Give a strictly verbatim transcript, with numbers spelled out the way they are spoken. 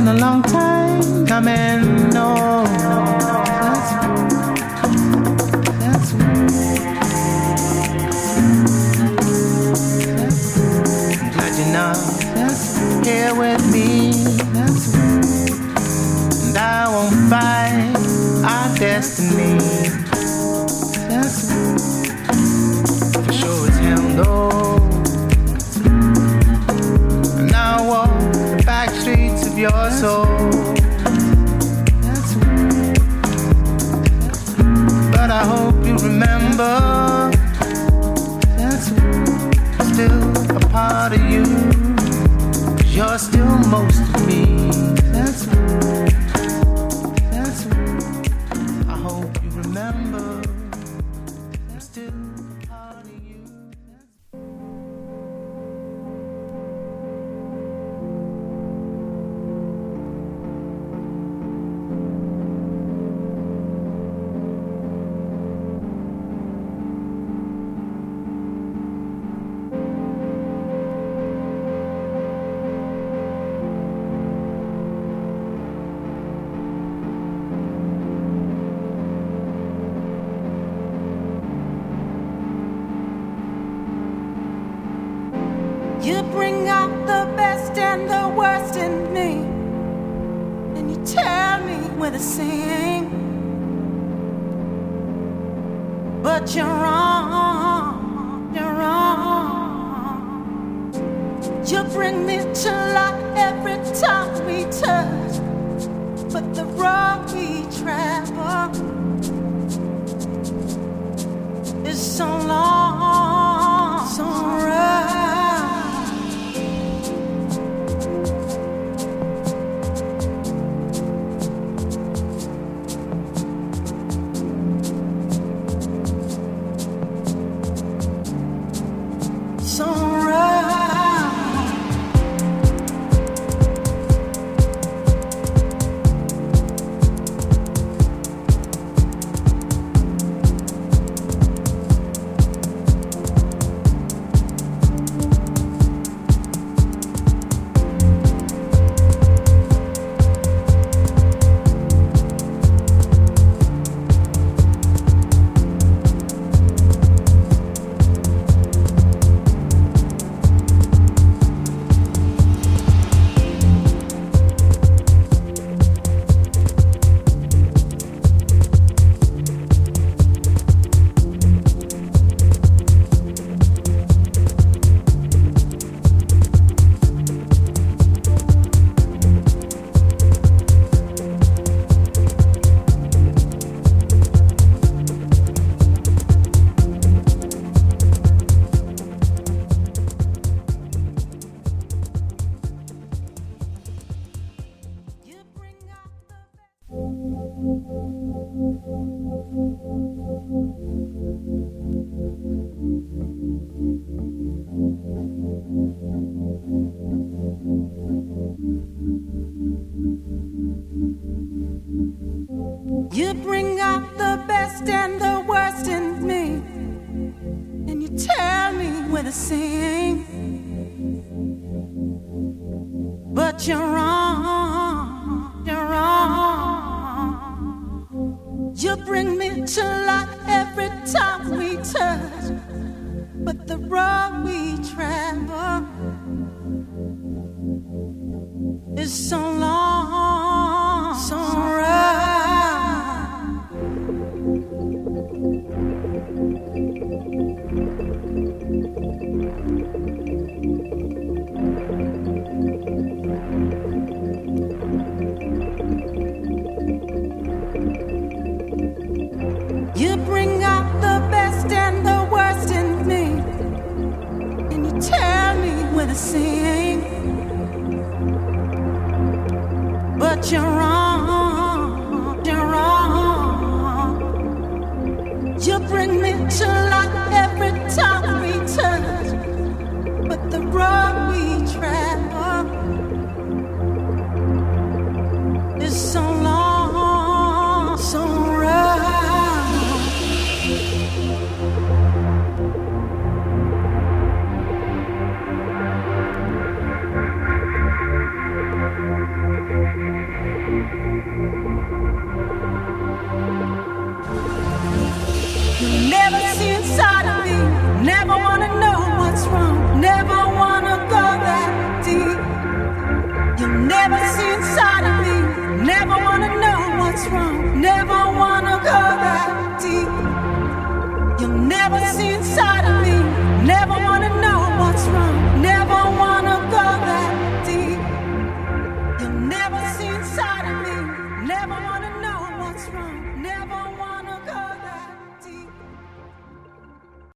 been a long time coming. No, that's that's I'm glad you're not that's here with me. That's and I won't fight our destiny. That's for sure as hell no. And now walk the back streets of your soul. But I hope you remember that's still a part of you. 'Cause you're still most of me. That's that's I hope you remember I'm still a part of you. You bring out the best and the worst in me, and you tell me we're the same. But you're wrong, you're wrong. You bring me to life every time we touch, but the road we travel is so long, so rough. So you bring out the best and the worst in me, and you tell me we're the same. But you're wrong, you're wrong. You bring me to life every time we touch, but the road we travel is so long, so rough. You bring out the best and the worst in me, and you tell me we're the same. But you're wrong, you're wrong. You bring me to life every time we touch, but the road we travel is so long, so rough. never see inside of me. Never wanna know what's wrong. Never wanna go that deep. You'll never see inside of me. Never wanna